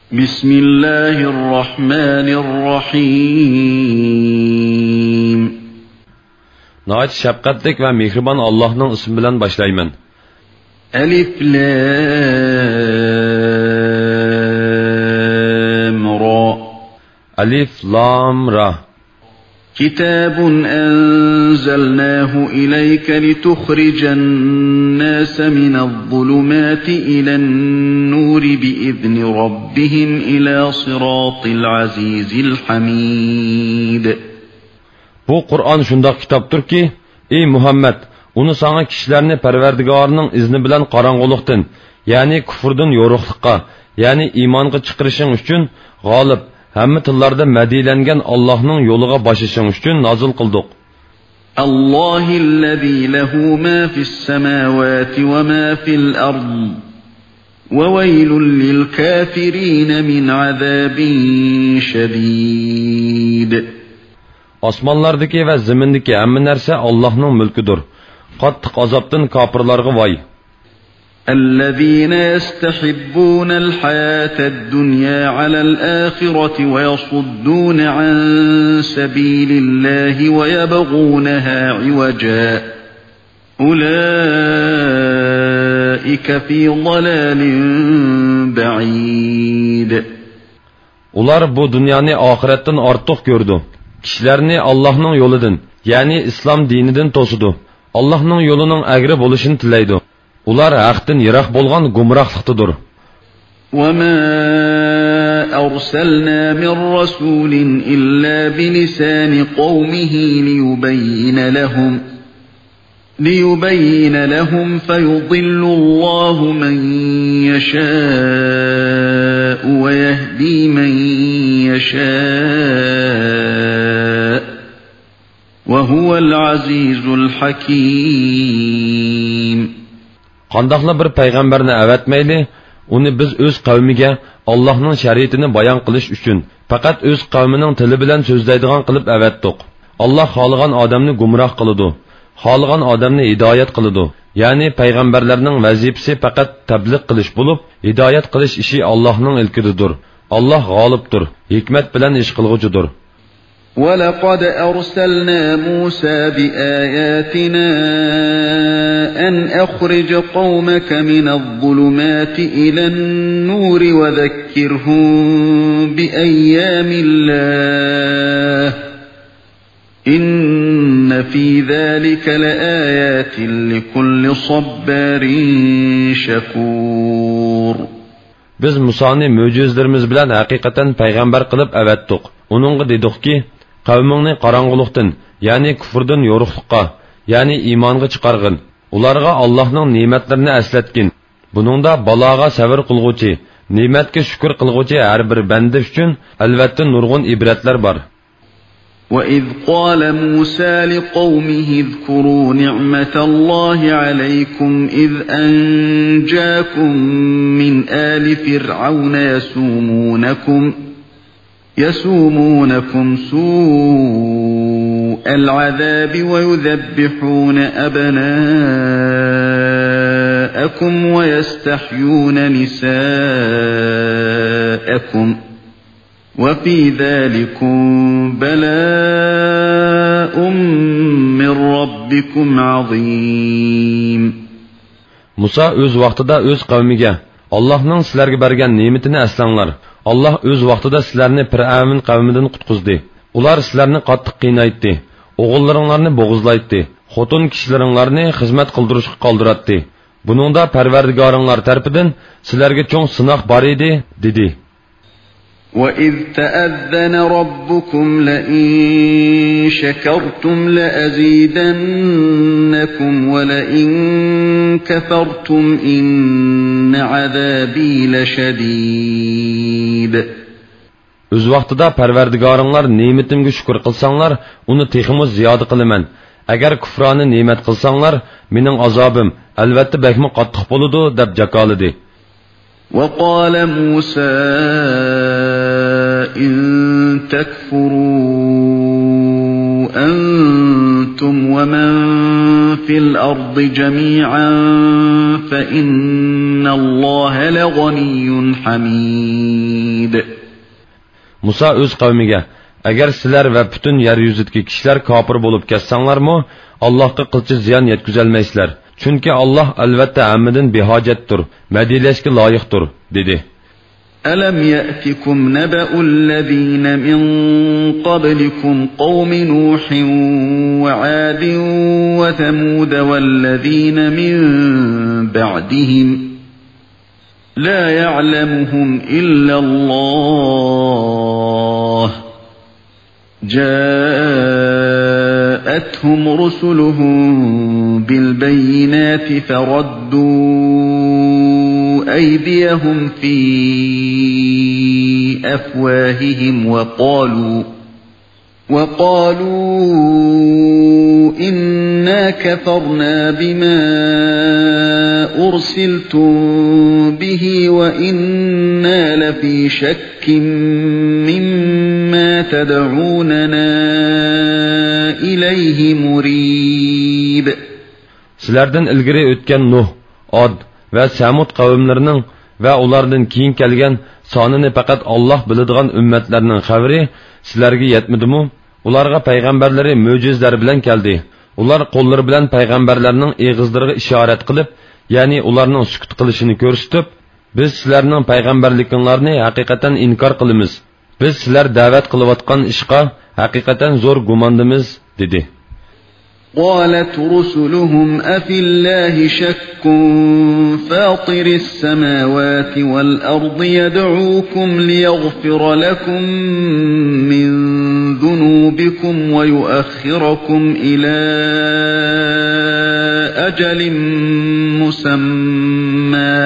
بسم الله الرحمن الرحيم. نهايت شفقتlik ve mehriban Allah'ın ismi bilen başlayman. Elif Lam Ra. Alif Lam Ra. Kitabun enzelnahu ileyke lituhricen nase minel-zulumati ilen-nuri biizni rabbihim ila sıratil azizil hamid. Bu Kur'an şundaq kitaptır ki, ey Muhammed, onu sana kişilerini Perverdigarının izni bilen qarangılıqdan, yani küfürden yoruqlıqqa, yani imanға çıqırışın üçün g'olib, hamma tillarda madilangan Allah'ның yoluğa başışın üçün nazil qıldık. Allahillezî lehu mâ fis-semâvâti ve mâ fil-ard. Ve veylun lil-kâfirîne min azâbin şedîd. Osmonlardagi va zimindagi hamma narsa Allohning mulkidir. Qattiq azobdan kofirlarga voy. الذين يستحبون الحياة الدنيا على الآخرة ويصدون عن سبيل الله ويبغونها عوجا أولئك في ضلال بعيد. Ular bu dunyoni oxiratdan ortiq ko'rdi. Kishilarni Allohning yo'lidan, ya'ni islom dinidan to'sidi. Allohning yo'lining agri bo'lishini tilaydi. Ular haqdan yiroq bo'lgan gumrohlikdadir. وَمَا أَرْسَلْنَا مِنْ رَسُولٍ إِلَّا بِلِسَانِ قَوْمِهِ لِيُبَيِّنَ لَهُمْ فَيُضِلُّ اللَّهُ مَنْ يَشَاءُ وَيَهْدِي مَنْ يَشَاءُ وَهُوَ الْعَزِيزُ الْحَكِيمُ. Qandaqla bir payg'ambarni avatmayli, uni biz o'z qavmiga Allohning shariatini bayon qilish uchun faqat o'z qavmining tili bilan so'zlaydigan qilib avatdiq. Alloh xohlagan odamni gumroh qiladi, xohlagan odamni hidoyat qiladi. Ya'ni payg'ambarlarning vazifasi faqat tabliq qilish bo'lib, hidoyat qilish ishi Allohning ilkididir. Alloh g'olibdir, hikmat bilan ish qilg'uchidir. وَلَقَدْ أَرْسَلْنَا مُوسَى بِآيَاتِنَا أَنْ أَخْرِجْ قَوْمَكَ مِنَ الظُّلُمَاتِ إِلَى النُّورِ وَذَكِّرْهُمْ بِأَيَّامِ اللَّهِ إِنَّ فِي ذَلِكَ لَآيَاتٍ لِكُلِّ صَبَّارٍ شَكُورٍ. Biz Musa'ni mo'jizlarimiz bilan haqiqatan payg'ambar qilib avatdiq. Onunğa dedikki, qavmingni qorong'ulikdan, ya'ni kufrdan yo'ruqlikqa, ya'ni imonga chiqarg'in. Ularga Allohning ne'matlarini eslatgin. Buningda baloga sabr qilguvchi, ne'matga shukr qilguvchi har bir banda uchun albatta nurg'un ibratlar bor. وَإِذْ قَالَ مُوسَى لِقَوْمِهِ اذْكُرُوا نِعْمَةَ اللَّهِ عَلَيْكُمْ إِذْ أَنْجَاكُمْ مِنْ آلِ فِرْعَوْنَ يَسُومُونَكُمْ سُوءَ الْعَذَابِ وَيُذَبِّحُونَ أَبْنَاءَكُمْ وَيَسْتَحْيُونَ نِسَاءَكُمْ وَفِي ذَلِكُمْ بَلَاءٌ مِّن رَّبِّكُمْ عَظِيمٌ. Musa öz vaqtida öz qavmiga Allohning sizlarga bergan ne'matini eslanglar. Allah öz vaqtida sizlarni Fir'avn qavmidan qutqizdi. Ular sizlarni qattiq qiynaytdi. O'g'illaringlarni bo'g'izlaytdi. Xotin kishilaringlarni xizmat qildirishga qoldiratdi. Buningda Parvardigoringlar tarafidan sizlarga cho'ng sinoq bor edi, dedi. وَإِذْ تَأَذَّنَ رَبُّكُمْ لَئِن شَكَرْتُمْ لَأَزِيدَنَّكُمْ وَلَئِن كَفَرْتُمْ إِنَّ عَذَابِي لَشَدِيدٌ. Öz vaqtida Parvardigoringlar ne'matimga shukr qilsanglar, uni texmi ziyoda qilaman. Agar kufroni ne'mat qilsanglar, mening azobim albatta bakmi qattiq bo'ladi, deb jakoladi. وَقَالَ مُوسَى إِن تَكْفُرُوا أَنْتُمْ وَمَنْ فِي الْأَرْضِ جَمِيعًا فَإِنَّ اللَّهَ لَغَنِيٌّ حميد. Musa öz qavmiga: "Agar sizlar va butun yer yuzidagi kishilar kofir bo'lib ketsanlarmi, Allohga qilchi ziyon yetkazolmaysizlar. Chunki Alloh albatta hammadan behojatdir, madilashga loyiqdir", dedi. ألم يأتكم نبأ الذين من قبلكم قوم نوح وعاد وثمود والذين من بعدهم لا يعلمهم إلا الله جاءتهم رسلهم بالبينات فردوا أيديهم في أفواههم وقالوا إنا كفرنا بما أرسلتم به وإنا لفي شك مما تدعوننا إليه مريب. Sizlerden ilgiri ötken Nuh, Ad ve Samud kavimlerinin ve onlardan keyin kelgen sonini faqat Allah biladigan ümmetlerinin xabari sizlarga yetmidimi? Ularga peygamberleri mo'jizlar bilan keldi. Ular qo'llari bilan peygamberlerning eg'izlariga ishorat qilib, ya'ni ularning sukut qilishini ko'rsatib, biz sizlarning peygamberliklaringizni haqiqatan inkor qilamiz. Biz sizlar da'vat qilayotgan ishqa haqiqatan zo'r gumondimiz, dedi. قالت رسلهم أفي الله شك فاطر السماوات والأرض يدعوكم ليغفر لكم من ذنوبكم ويؤخركم إلى أجل مسمى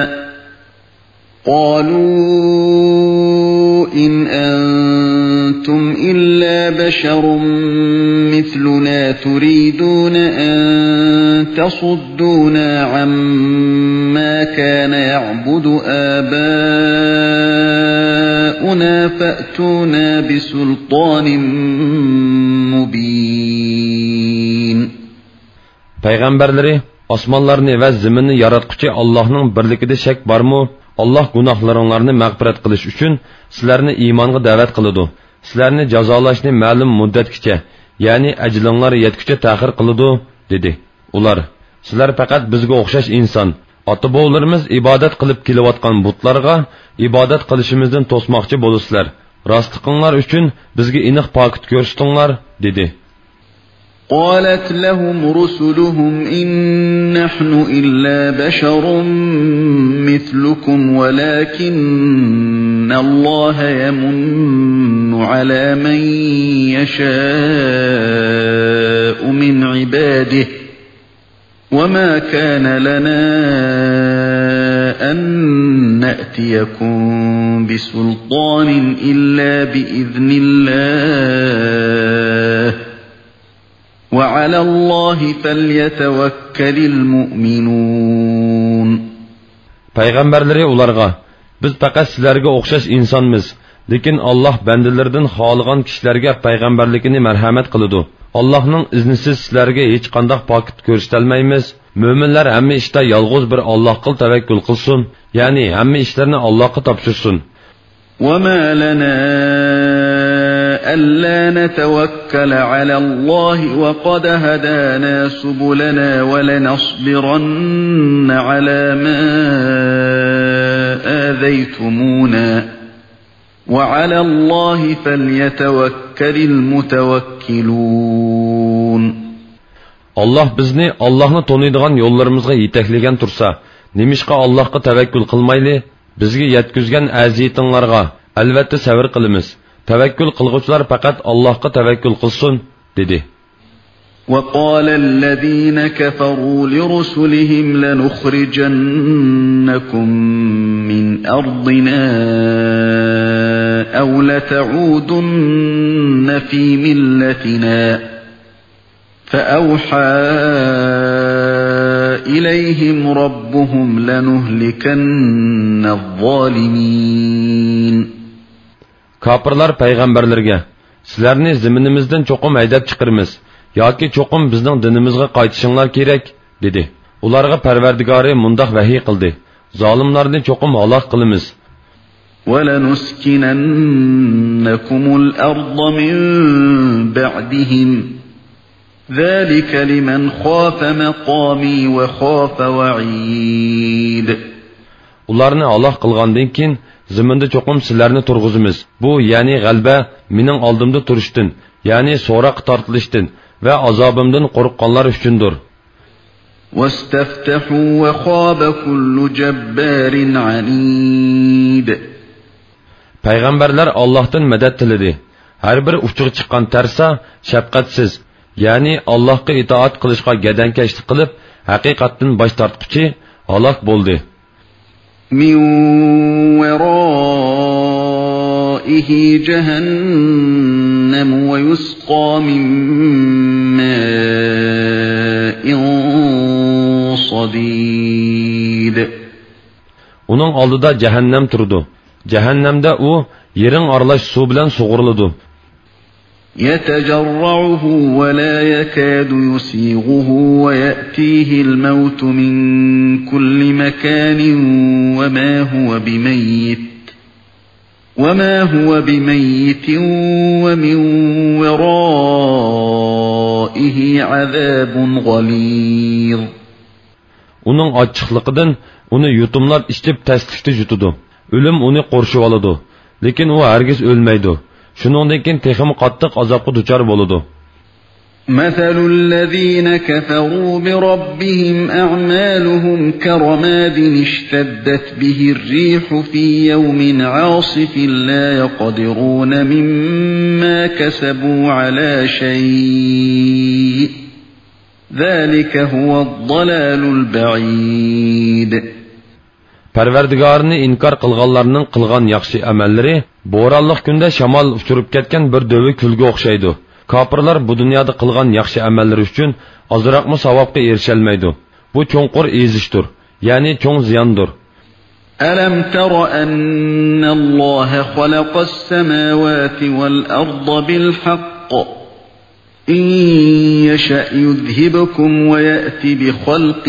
قالوا إن أنتم إلا بشر مثلنا تريدون أن تصدونا عما كان يعبد آباؤنا فأتونا بسلطان مبين. Peygamberleri osmonlarni va zaminni yaratquchi Allohning birligida shak bormi? Allah gunohlaringlarni mag'firat qilish uchun sizlarni iymonga da'vat qiladi. Sizlarni jazolashni ma'lum muddatgacha, ya'ni ajlinglar yetguncha ta'xir qiladi, dedi. Ular: "Sizlar faqat bizga o'xshash inson. Ota-bobolarimiz ibodat qilib kelayotgan butlarga ibodat qilishimizdan to'smoqchi bo'lasizlar. Rostliqinglar uchun bizga aniq pokit ko'rsatinglar", dedi. قالت لهم رسلهم إن نحن إلا بشر مثلكم ولكن الله يمن على من يشاء من عباده وما كان لنا أن نأتيكم بسلطان إلا بإذن الله وعلى الله فليتوكل المؤمنون. Peygamberleri ularga: "Biz faqat sizlarga o'xshash insonmiz, lekin Alloh bandalardan xohlagan kishilarga payg'ambarligini marhamat qiladi. Allohning iznisiz sizlarga hech qanday pokit ko'rsatolmaymiz. Mo'minlar hamma ishda yolg'iz bir Allohga tavakkul qilsin, ya'ni hamma ishlarni Allohga topshirsin." وما لنا ألا نتوكل على الله وقد هدانا سبلنا ولنصبرن على ما آذيتمونا وعلى الله فليتوكل المتوكلون. Allah bizni Allah'ni tanıydigan yollarımızga yetekleyen tursa, nemishqa Allah'a tevekkül qilmayli? Bizga yetkizgan aziyatinglarga albatta sabr qilamiz. Tevekkül qilguvchilar faqat Allohga tevekkül qilsin, dedi. وقال الذين كفروا لرسلهم لنخرجنكم من أرضنا أو لتعودن في ملتنا فأوحى إليهم ربهم لنهلكن الظالمين. Kapırlar peygamberlerge, sizlerni ziminimizden çokum haydab chiqirmiz, yoki çokum bizning dinimizga qaytishinglar kerak, dedi. Ularga Parvardigori mundaq vahiy qildi: Zolimlarni çokum halok qilamiz. وَلَنُسْكِنَنَّكُمُ الْأَرْضَ مِنْ بَعْدِهِمْ ذَلِكَ لِمَنْ خَافَ مَقَامِي وَخَافَ وَعِيدِ. Ularni Allah qilgandan keyin zaminda cho'qim sizlarni turg'izimiz. Bu ya'ni g'alba mening oldimda turishdan, ya'ni so'roq tortilishdan va azobimdan qo'rqqanlar uchundir. وَاسْتَفْتَحُوا وَخَابَ كُلُّ جَبَّارٍ عَنِيدٍ. Payg'ambarlar Allohdan madad tiladi. Har bir uchiga chiqqan tarsa shafqatsiz, ya'ni Allohga itoat qilishga gadankashlik qilib, haqiqatdan bosh tortquchi halok bo'ldi. مِنْ وَرَائِهِ جَهَنَّمُ وَيُسْقَى مِنْ مَاءٍ صَدِيدٍ. Uning oldida jahannam turdi. Jahannamda u yerin aralash suv bilan sug'uriladi. يَتَجَرَّعُهُ وَلَا يَكَادُ يُسِيغُهُ وَيَأْتِيهِ الْمَوْتُ مِنْ كُلِّ مَكَانٍ وَمَا هُوَ بِمَيِّتٍ وَمِنْ وَرَائِهِ عَذَابٌ غَلِيظٌ. Uning ochiqligidan uni yutumlar ichib taslikda yutadi. O'lim uni qo'rshib oladi, lekin u hargiz o'lmaydi. Shuningdek keyin texmi qattiq azobga duchor bo'ladi. مَثَلُ الَّذِينَ كَفَرُوا بِرَبِّهِمْ أَعْمَالُهُمْ كَرَمَادٍ اشْتَدَّتْ بِهِ الرِّيحُ فِي يَوْمٍ عَاصِفٍ لَا يَقْدِرُونَ مِمَّا كَسَبُوا عَلَى شَيْءٍ ذَلِكَ هُوَ الضَّلَالُ الْبَعِيدُ. Parvardigorini inkor qilganlarning qilgan yaxshi amallari bo'ronliq kunda shamol uchirib ketgan bir dövi kulga o'xshaydi. Kofirlar bu dunyoda qilgan yaxshi amallari uchun ozroqmi savobga erisholmaydi. Bu cho'nqur ezishdir, ya'ni cho'ng ziyondir. أَلَمْ تَرَ أَنَّ اللَّهَ خَلَقَ السَّمَاوَاتِ وَالْأَرْضَ بِالْحَقِّ إِنْ يَشَأْ يُذْهِبْكُمْ وَيَأْتِ بِخَلْقٍ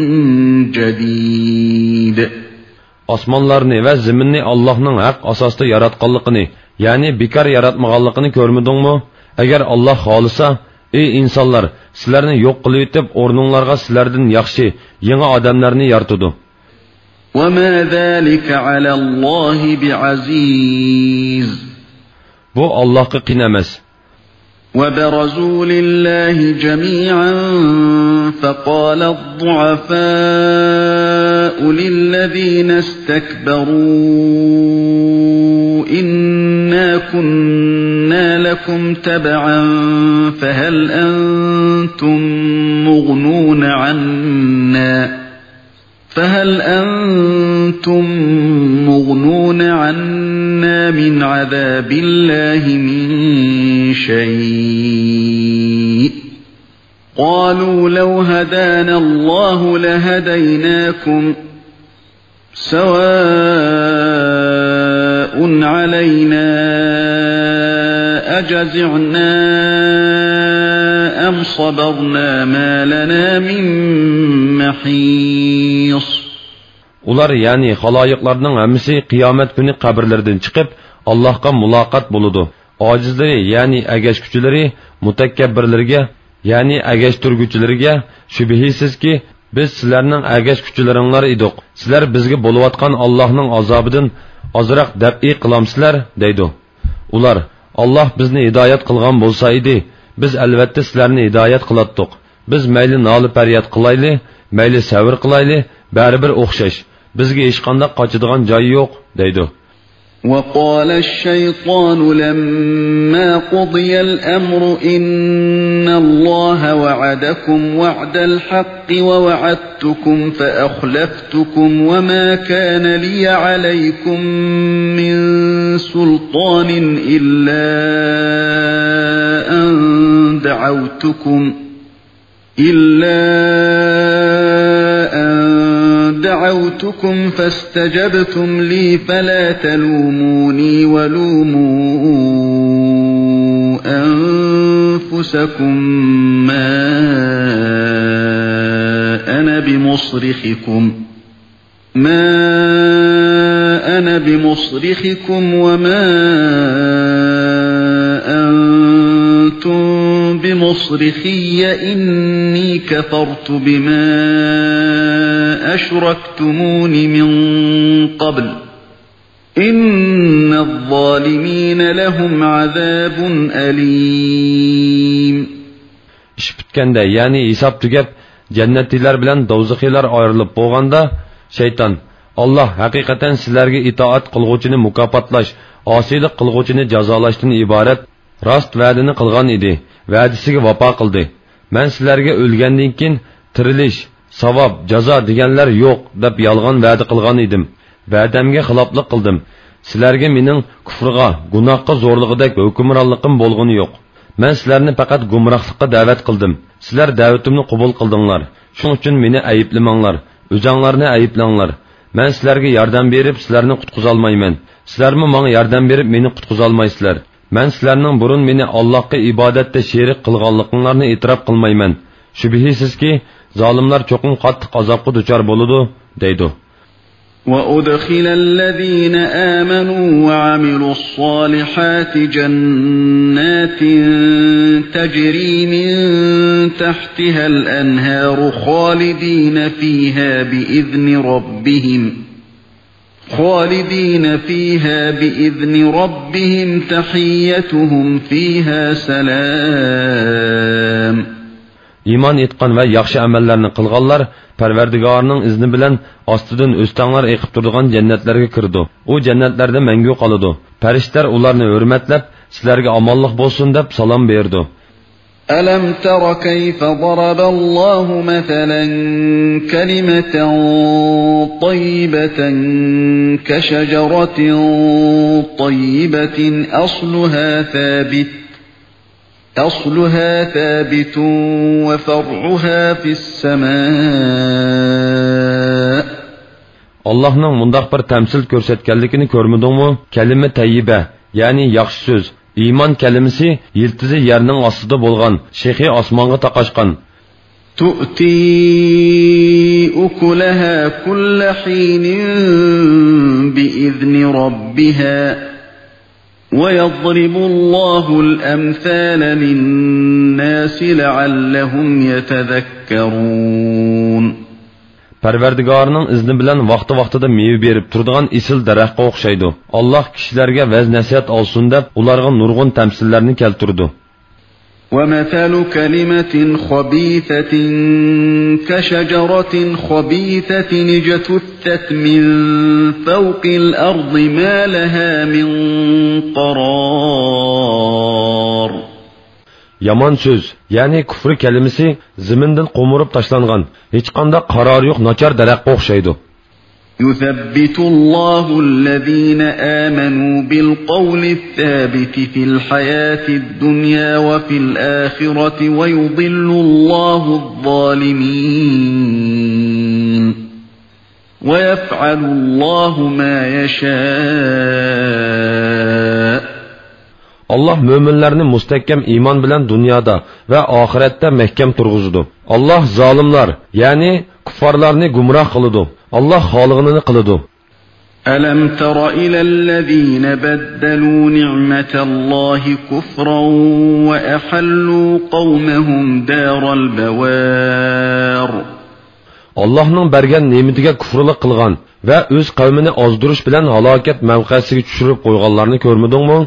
جَدِيدٍ. Osmonlarni va zaminni Allohning haq asosida yaratganligini, ya'ni bekor yaratmaganligini ko'rmadingmi? Agar Alloh xolisa, ey insonlar, sizlarni yo'q qilib etib, o'rninglarga sizlardan yaxshi, yangi odamlarni yaratadi. وَمَا ذَلِكَ عَلَى اللَّهِ بِعَزِيزٍ. Bu Allohga qiyin emas. وَبَرَزُوا لِلَّهِ جَمِيعًا فَقَالَ الضُّعَفَاءُ لِلَّذِينَ اسْتَكْبَرُوا إِنَّا كُنَّا لَكُمْ تَبَعًا فَهَلْ أَنْتُمْ مُغْنُونَ عَنَّا مِنْ عَذَابِ اللَّهِ مِنْ شَيْءٍ قَالُوا لَوْ هَدَانَا اللَّهُ لَهَدَيْنَاكُمْ سَوَاءٌ عَلَيْنَا أَجَزِعْنَا أَمْ صَبَرْنَا مَا لَنَا مِنْ مَحِيصٍ. Ular yani haloyiqlarning hammasi qiyomat kuni qabrlaridan chiqib Allohga muloqot bo'ladi. Ojizlari yani agashkuchilari mutakabbirlarga yani agashturguchilarga shubhisizki biz sizlarning agashkuchilaringlar edik. Sizlar bizga bo'layotgan Allohning azobidan ozroq dab'i qilamsizlar deydi. Ular Alloh bizni hidoyat qilgan bo'lsa edi, biz albatta sizlarni hidoyat qilatdik. Biz mayli noli faryod qilayli, mayli sabr qilayli, baribir o'xshash. Bizga hech qanday qochadigan joy yo'q deydi. وَقَالَ الشَّيْطَانُ لَمَّا قُضِيَ الْأَمْرُ إِنَّ اللَّهَ وَعَدَكُمْ وَعْدَ الْحَقِّ وَوَعَدتُّكُمْ فَأَخْلَفْتُكُمْ وَمَا كَانَ لِيَ عَلَيْكُمْ مِنْ سُلْطَانٍ إِلَّا أَنْ دعوتكم فاستجبتم لي فلا تلوموني ولوموا أنفسكم ما أنا بمصرخكم وما أنتم بمصرخي إني كفرت بما أشركتمون من قبل إن الظالمين لهم عذاب أليم. İş bitkende yani hesap tügep cennetliler bilen dozıqilar ayrılıp boğanda şeytan Allah hakikaten sizlerge itaat kılgıçını mukapatlaş, asilik kılgıçını cazalashdan ibaret rast va'dini qilgan edi. Va'disiga vafo qildi. Men sizlarga o'lgandan keyin tirilish, savob, jazo deganlar yo'q deb yolg'on va'da qilgan edim. Va'damga xiloflik qildim. Sizlarga mening kufrga, gunohga zo'rlig'idek hukmronligim bo'lgani yo'q. Men sizlarni faqat gumrohlikqa da'vat qildim. Sizlar da'vatimni qabul qildinglar. Shuning uchun meni ayiblamanglar, o'zinglarni ayiblanglar. Men sizlarga yordam berib, sizlarni qutqiza olmayman. Sizlarmi menga yordam berib, meni qutqiza olmaysizlar. Men sizlarning burun meni Allohga ibodatda sherik qilganliklaringizni e'tirof qilmayman. Shubhisizki, zolimlar cho'qin qattiq azobga duchor bo'ladi, deydi. وَأُدْخِلَ الَّذِينَ آمَنُوا وَعَمِلُوا الصَّالِحَاتِ جَنَّاتٍ تَجْرِي مِنْ تَحْتِهَا الْأَنْهَارُ خَالِدِينَ فِيهَا بِإِذْنِ رَبِّهِمْ تَحِيَّتُهُمْ فِيهَا سَلَامٌ. İman etqan ve yaxshi amallarni qilganlar Parvardigorning izni bilan ostidan o'stanglar eqib turadigan jannatlarga kirdi. U jannatlarda mangu qoladi. Farishtalar ularni hurmatlab, sizlarga omonlik bo'lsin deb salom berdi. أَلَمْ تَرَ كَيْفَ ضَرَبَ اللَّهُ مَثَلًا كَلِمَةً طَيِّبَةً كَشَجَرَةٍ طَيِّبَةٍ أصلها ثابت وفرعها في السماء. Allah'ın mundaq bir temsil görsetkenlikini görmedinmi? Kelime tayyibe, yani yaxshi söz. İman kelimesi yiltizi yerning ostida bo'lgan, shexi osmonga taqashgan. تؤتي أكلها كل حين بإذن ربها ويضرب الله الأمثال للناس لعلهم يتذكرون. Parvardigorning izni bilan vaqti-vaqtida meyve berib turadigan isil daraxtga o'xshaydi. Alloh kishilarga vaz nasihat olsin deb ularga nurg'un tamsillarni keltirdi. وَمَثَلُ كَلِمَةٍ خَبِيثَةٍ كَشَجَرَةٍ خَبِيثَةٍ اجْتُثَّتْ مِنْ فَوْقِ الْأَرْضِ مَا لَهَا مِنْ قَرَارٍ. Yaman söz, yani küfür kelimesi ziminden qomurup taşlangan, hiç qanda qarar yo'q nachar daraxtga o'xshaydi. يثبت الله الذين آمنوا بالقول الثابت في الحياة الدنيا وفي الآخرة ويضل الله الظالمين ويفعل الله ما يشاء. Allah müminlerini müstehkem iman bilen dünyada ve ahirette mehkem turguzudu. Allah zalimlar, yani kuffarlarını gumrah kılıdı. Allah halıgını kılıdı. أَلَمْ تَرَ إِلَى الَّذِينَ بَدَّلُوا نِعْمَةَ اللَّهِ كُفْرًا وَأَحَلُّوا قَوْمَهُمْ دَارَ الْبَوَارِ. Allah'ın bergen nimetiga kufrılık kılgan ve öz kavmini azdırış bilen halaket mevkasıga düşürüp koyganlarını görmedin mi?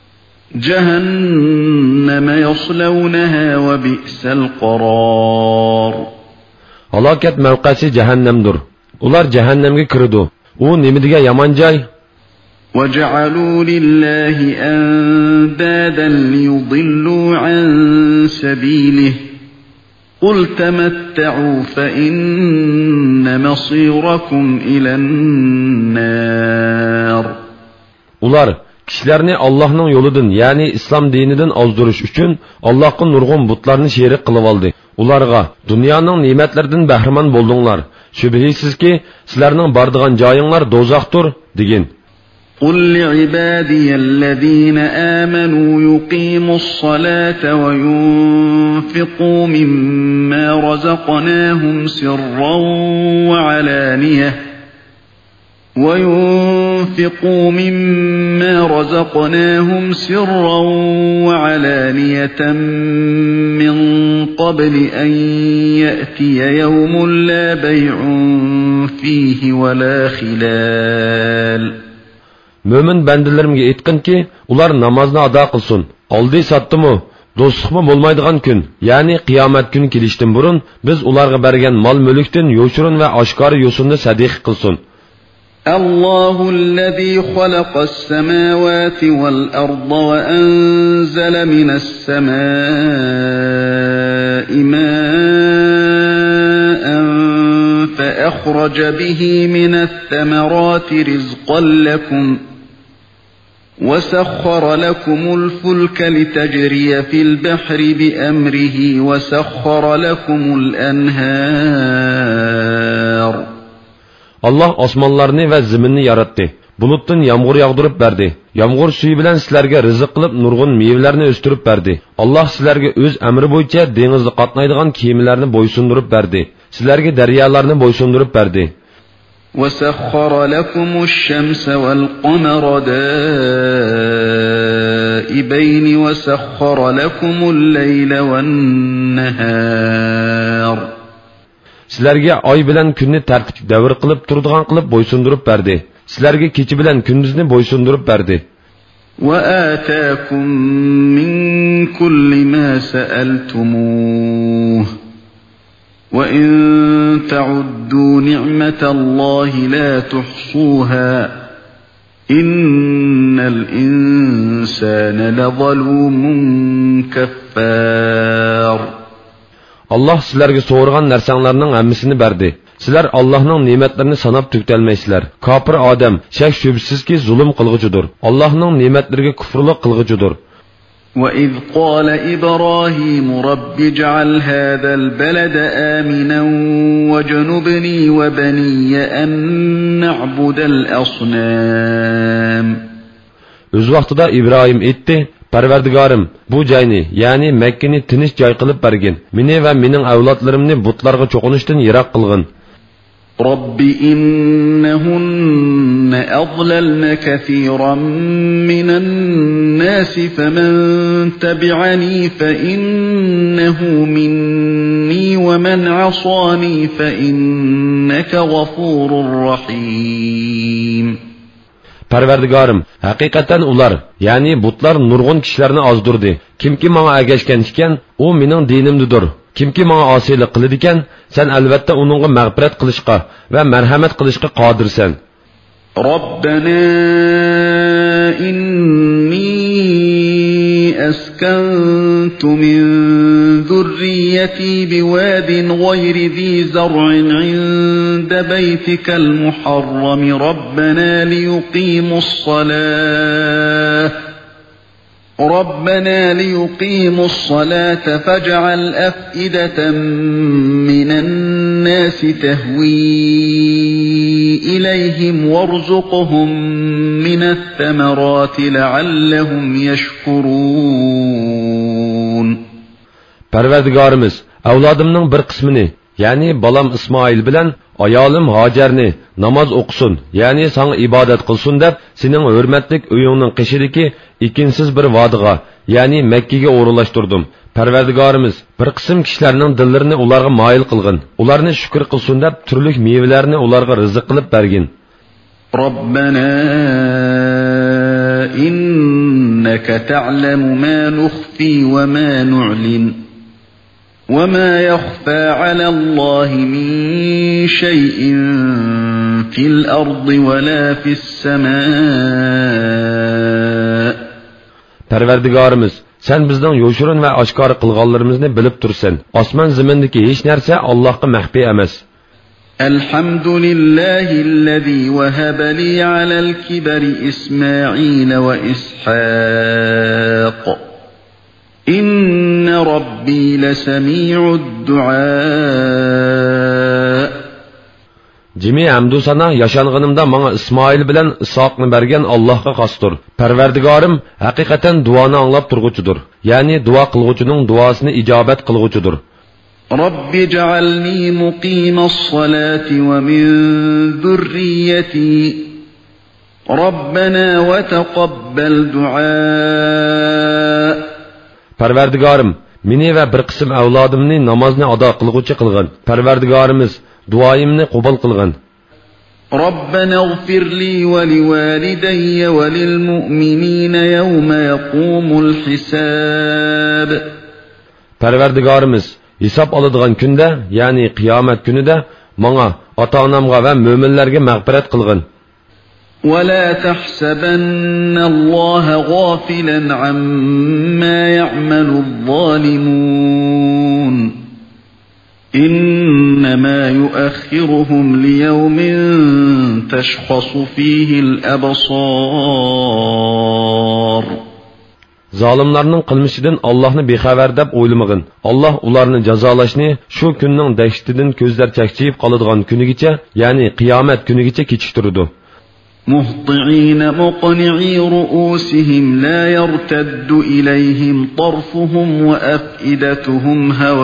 Cehenneme yaslawnaha ve bi'sel qarar. Halaket mevkası cehennemdir. Ular cehennemge kirdi. U nimidiga yaman joy? وَجَعَلُوا لِلَّهِ أَنْدَادًا لِيُضِلُّوا عَنْ سَبِيلِهِ قُلْ تَمَتَّعُوا فَإِنَّ مَصِيرَكُمْ إِلَى النَّارِ. Ular kişilerini Allah'ın yoludun, yani İslam dininden azdırış üçün Allah'ın nurgun butlarını şerik kılıp aldı. Ularga dünyanın nimetlerden bahriman boldunlar. Şübhisiz ki sizlerinin bardığan cayınlar dozaktır degin. قُلْ لِعِبَادِيَ الَّذ۪ينَ آمَنُوا يُقِيمُوا الصَّلَاةَ وَيُنْفِقُوا مِمَّا رَزَقْنَاهُمْ سِرًّا وَعَلَانِيَةً وينفقوا مما رزقناهم سرا وعلانية من قبل أن يأتي يوم لا بيع فيه ولا خلال. Mömin bəndilərimə etkin ki, ular namazını ada qılsın. Aldı satdı mı, dostluqmu bolmaydigan gün, yani qiyomat günü kelishdən burun biz ularga bergan mal mülkdən yoşurun və aşkar yosunda sadiq qılsın. الله الذي خلق السماوات والأرض وأنزل من السماء ماء فأخرج به من الثمرات رزقا لكم وسخر لكم الفلك لتجري في البحر بأمره وسخر لكم الأنهار. Allah osmonlarni va zaminni yaratdi. Bulutdan yağmur yağdırıp berdi. Yağmur suyu bilan sizlarga rizq qilib nurg'un meyvelarni o'stirib berdi. Allah sizlarga o'z amri bo'yicha dengizda qatnaydigan kiyimlarni bo'ysundirib berdi. Sizlarga daryolarni bo'ysundirib berdi. وَسَخَّرَ لَكُمُ الشَّمْسَ وَالْقَمَرَ دَائِبَيْنِ وَسَخَّرَ لَكُمُ اللَّيْلَ وَالنَّهَارَ. Sizlarga oy bilan kunni tartib davr qilib turadigan qilib bo'ysundirib berdi. Sizlarga kecha bilan kunduzni bo'ysundirib berdi. وَآتَاكُم مِّن كُلِّ مَا سَأَلْتُمُوهُ وَإِن تَعُدُّوا نِعْمَةَ اللَّهِ لَا تُحْصُوهَا إِنَّ الْإِنسَانَ لَظَلُومٌ كَفَّارٌ. Allah sizlarga so'rgan narsalarning hammasini berdi. Sizlar Allohning ne'matlarini sanab tug'talmaysizlar. Kofir odam shak shubsizki zulm qilg'uchidir. Allohning ne'matlariga kufrlik qilg'uchidir. وَإِذْ قَالَ إِبْرَاهِيمُ رَبِّ اجْعَلْ هَذَا الْبَلَدَ آمِنًا وَاجْنُبْنِي وَبَنِيَّ أَن نَّعْبُدَ الْأَصْنَامَ. Öz vaqtida İbrahim aytdi: Parvardigorim, bu joyni, ya'ni Makkani tinch joy qilib bergin. Meni va mening avlodlarimni butlarga cho'qinishdan yiroq qilgin. رَبِّ إِنَّهُنَّ أَضْلَلْنَ كَثِيرًا مِّنَ النَّاسِ فَمَن تَبِعَنِي فَإِنَّهُ مِنِّي وَمَنْ عَصَانِي فَإِنَّكَ غَفُورٌ رَّحِيمٌ. Parvardigorim, haqiqatan ular, ya'ni butlar nurg'un kishilarni ozdurdi. Kimki menga ergashgan ekan, u mening dinimdadir. Kimki menga osiylik qiladi ekan, sen albatta uningga mag'firat qilishga va marhamat qilishga qodirsan. Robbana inni askantu min zurriyyati biwadin ghayri zi zar'in 'inda baytikal muharram rabbana ليقيموا الصلاة فاجعل أفئدة من الناس تهوي إليهم وارزقهم من الثمرات لعلهم يشكرون. Parvardigorimiz, avlodimning bir qismini, ya'ni balam Ismoil bilan ayolim Hojarni namoz o'qisin, ya'ni sana ibodat qilsin deb sening hurmatlik uyingning qishidagi ikinsiz bir vodiga, ya'ni Makkaga o'rinlashtirdim. Parvardigorimiz, bir qism kishilarning dillarini ularga moyil qilgin. Ularni shukr qilsin deb turli mevalarni ularga rizq qilib bergin. Robbana innaka ta'lamu ma nukhfi wa ma nu'lin. وَمَا يَخْفَى عَلَى اللَّهِ مِنْ شَيْءٍ فِي الْأَرْضِ وَلَا فِي السَّمَاءِ. Parvardigorimiz, sen bizning yo'shurun va oshkor qilganlarimizni bilib tursan. Osmon zamindagi hech narsa Allohga maxfiy emas. Alhamdulillahillazi wahaba li 'alal kibri Ismoil va Ishaq. İnne Rabbi lesemi'ud du'a. Cimi hamdu sana yaşanğınımda bana İsmail bilen İshaq'ni bergen Allah'a xasdır. Parvardigorim haqiqatan duanı anlap turgucudur. Yani dua qilguchining duasini icabet qilguchidir. رب اجعلني مقيم الصلاة ومن ذريتي ربنا وتقبل دعاء. Parvardigorim, meni va bir qism avlodimni namozni ado qilguvchi qilgin. Parvardigorimiz, duoyimni qabul qilgin. ربنا اغفر لي ولوالدي وللمؤمنين يوم يقوم الحساب. Parvardigorimiz, hisob oladigan kunda, ya'ni qiyomat kunida menga, ota-onamga va mo'minlarga mag'firat qilgin. ولا تحسبن الله غافلا عما يعمل الظالمون إنما يؤخرهم ليوم تشخص فيه الأبصار. Zalimlarning qilmishidan Allohni bexabar deb o'ylamagin. Alloh ularni jazolashni shu kunning dahshatidan ko'zlar chaqchayib qoladigan kunigacha, ya'ni qiyomat kunigacha kechiktirdi. مهطعين مقنعي رؤوسهم لا يرتد إليهم طرفهم وأفئدتهم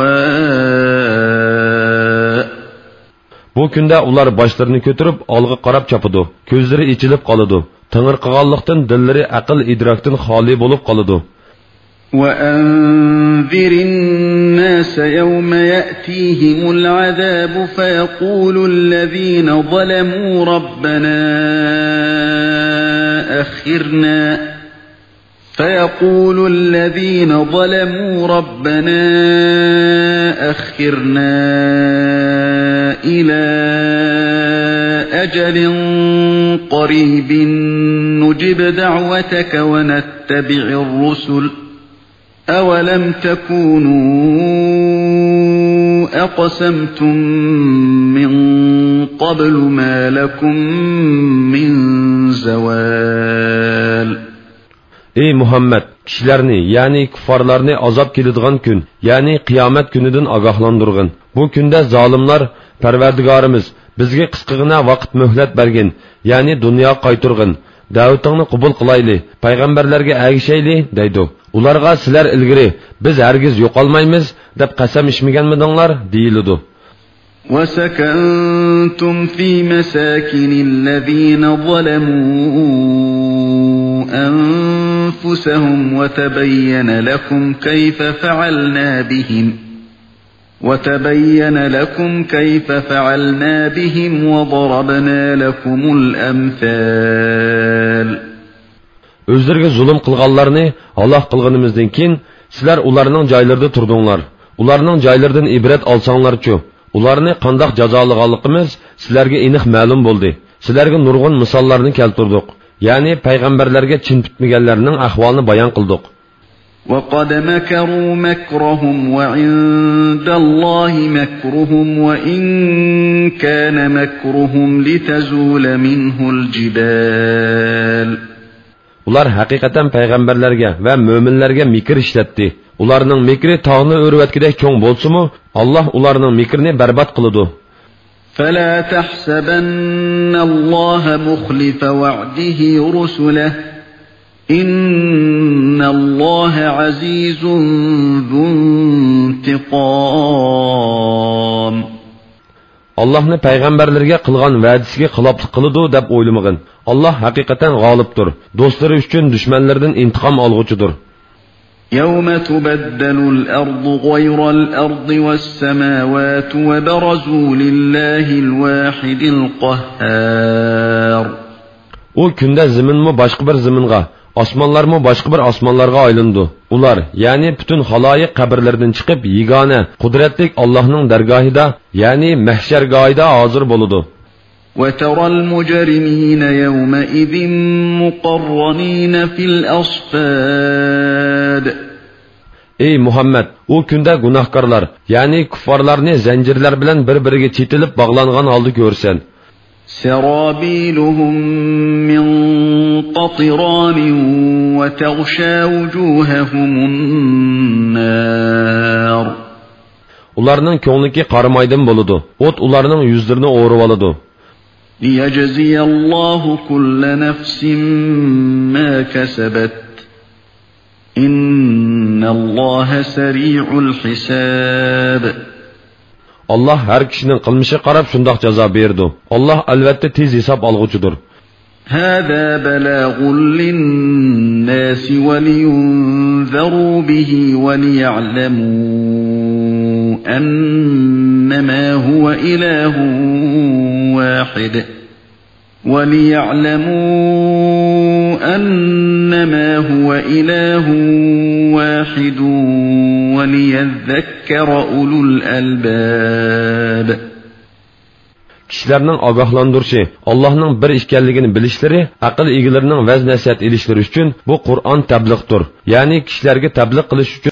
هواء. Bu kunda ular başlarını ko'tarib olg'a qarab chopadi. Ko'zlari ichilib qoladi. Tang'irqaganlikdan dillari aql idrokdan xoli bo'lib qoladi. وأنذر الناس يوم يأتيهم العذاب فيقول الذين ظلموا ربنا أخرنا إلى أجل قريب نجب دعوتك ونتبع الرسل أولم تكونوا أقسمتم من قبل ما لكم من زوال. Ey Muhammed, kişilerini yani kuffarlarını azap kiladigan gün, yani kıyamet günüdün agahlandırgın. Bu günde zalimler, Parvardigarimiz, bizge qisqigina vaqt mühlet bergin, yani dünya qaytırgın. Davetingni qabul qilayli, payg'ambarlarga ergishayli deydi. Ularga sizlar ilgari biz hargiz yo'qolmaymiz deb qasam ichmaganmidinglar deyiladi. وَسَكَنْتُمْ فِي مَسَاكِنِ الَّذِينَ ظَلَمُوا أَنفُسَهُمْ وَتَبَيَّنَ لَكُمْ كَيْفَ فَعَلْنَا بِهِمْ وَضَرَبْنَا لَكُمُ الْأَمْثَالَ. Özlerge zulüm qilganlarni Allah qilganimizdan keyin sizlar ularning joylarida turdinglar. Ularning joylaridan ibrat olsanglarchu. Ularni qandoq jazolaganligimiz sizlarga aniq ma'lum bo'ldi. Sizlarga nurg'un misollarni keltirdik. Ya'ni payg'ambarlarga chin bitmaganlarning ahvolini bayon qildik. وَقَدْ مَكَرُوا مَكْرَهُمْ وَعِندَ اللَّهِ مَكْرُهُمْ وَإِنْ كَانَ مَكْرُهُمْ لِتَزُولَ مِنْهُ الْجِبَالُ. Ular haqiqatan payg'ambarlarga va mo'minlarga mikr ishlatdi. Ularning mikri tog'ni o'rvatkidek cho'ng bo'lsa-mu, Alloh ularning mikrini barbod qiladi. فَلَا تَحْسَبَنَّ اللَّهَ مُخْلِفَ وَعْدِهِ رُسُلَهُ إِنَّ اللَّهَ عَزِيزٌ ذُو انتِقَامٍ. Allah'ni payg'ambarlarga qilgan va'dasiga xiloflik qiladi deb o'ylamagin. Allah haqiqatan g'olibdir. Do'stlari uchun dushmanlardan intiqom olg'uchidir. يَوْمَ تُبَدَّلُ الْأَرْضُ غَيْرَ الْأَرْضِ وَالسَّمَاوَاتُ وَبَرَزُوا لِلَّهِ الْوَاحِدِ الْقَهَّارِ. O kunda zaminmi boshqa bir zaminga, osmonlarmi boshqa bir osmonlarga aylandi. Ular, ya'ni butun xaloyiq qabrlardan chiqib, yigona, qudratli Allohning dargohida, ya'ni mahshargohida hozir bo'ladi. وَتَرَى الْمُجْرِمِينَ يَوْمَئِذٍ مُقَرَّنِينَ فِي الْأَصْفَادِ. Ey Muhammed, o kunda günahkarlar, yani kuffarlarni zincirler bilen birbiriga çetilip bağlanğan halde görsen. سَرَابِيلُهُمْ مِنْ قَطِرَانٍ وَتَغْشَى وُجُوهَهُمُ النَّارُ. Ularning ko'ngliki qarimaydan bo'ladi. O't ularning yuzlarini o'rib oladi. لِيَجْزِيَ اللَّهُ كُلَّ نَفْسٍ مَا كَسَبَتْ إِنَّ اللَّهَ سَرِيعُ الْحِسَابِ. Allah her kişinin qilmishi qarab shundoq jazo berdi. Allah albatta tez hisob olg'uchidir. هذا بلاغ للناس ولينذروا به وليعلموا أنما هو إله واحد وليذكر أولو الألباب. Kişilerning ogohlandirishi, Allohning bir ekanligini bilishlari, aql egalarining vaz nasihat elishlari uchun bu Qur'on tabliğdir. Ya'ni kishilarga tabliq qilish uchun